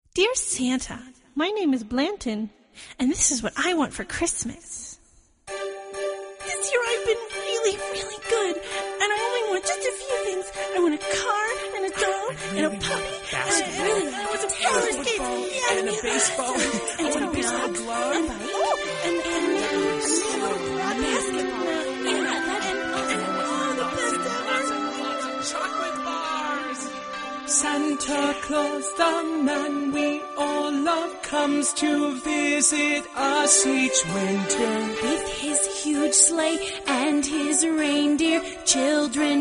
Dear Santa, my name is Blanton, and this is what I want for Christmas. This year I've been really, really good, and I only want just a few things. I want a car and a doll and a puppy and I want some roller skates and a baseball and a baseball glove and chocolate bars. Santa Claus, the man we all love, comes to visit us each winter. With his huge sleigh and his reindeer, children